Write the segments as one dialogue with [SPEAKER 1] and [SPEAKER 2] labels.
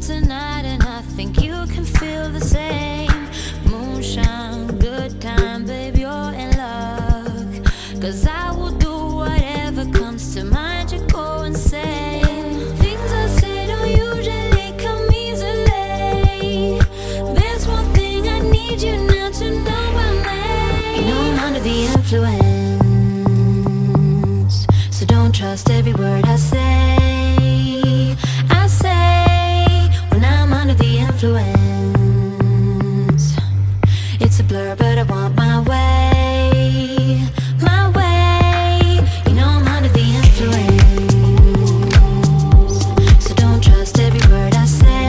[SPEAKER 1] tonight, and I think you can feel the same. Moonshine, good time, babe, you're in luck. 'Cause I will do whatever comes to mind, you go insane. Things I say don't usually come easily. There's one thing I need you now to know by me. You know I'm under the influence, so don't trust every word I say. When I'm under the influence, it's a blur, but I want my way, my way. You know I'm under the influence, so don't trust every word I say.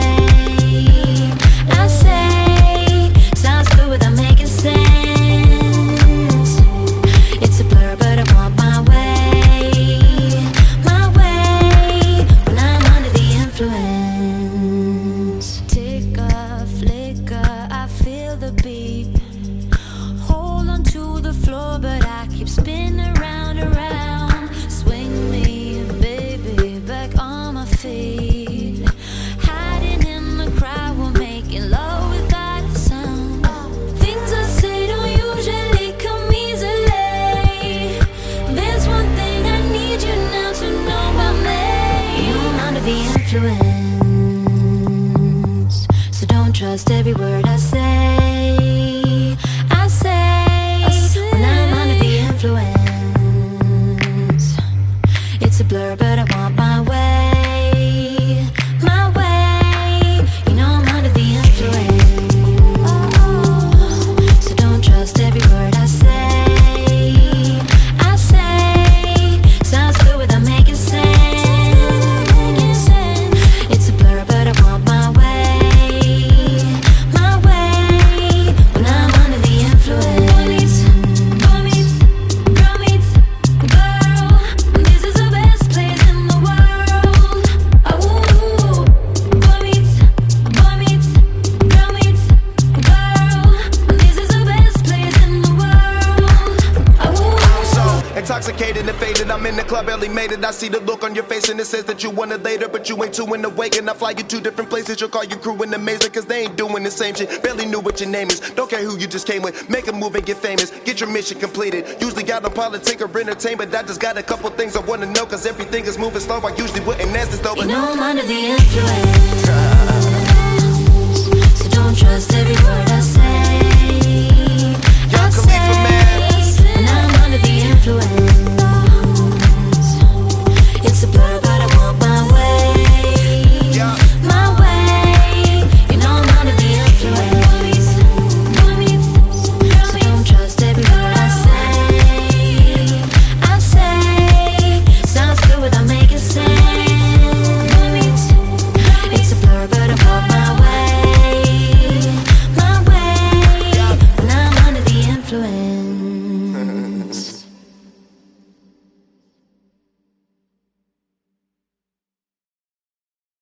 [SPEAKER 1] Sounds good without making sense. It's a blur, but I want my way, my way. When I'm under the influence, ticker, flicker, I feel the beat. Hold on to the floor, but I keep spinning round and round. Swing me, baby, back on my feet. Hiding in the crowd, we're making love without a sound. Things I say don't usually come easily. There's one thing I need you now to know about me. You know I'm under the influence, so don't trust every word I say. When I'm under the influence, it's a blur, but I want my way, my way. You know I'm under the influence, so don't trust every word I say. Sounds good without making sense. It's a blur, but I want my way, my way. When I'm under the influence. Boy meets girl meets girl. This is the best place in the world. Oh, boy meets girl meets girl. This is the best place in the world. Oh.
[SPEAKER 2] So intoxicated and faded, I'm in the club, barely made it. I see the look on your face and it says that you want it later, but you ain't too in the wake. And I fly you to different places, you'll call your crew in amazement, 'cause they ain't doing the same shit. Barely knew what your name is, don't care who you just came with. Make a move and get famous, get your mission completed. Usually got on politics or entertainment, I just got a couple things I wanna know, 'cause everything is moving slow. I usually wouldn't ask this though,
[SPEAKER 1] You
[SPEAKER 2] but
[SPEAKER 1] know I'm under the influence, so don't trust every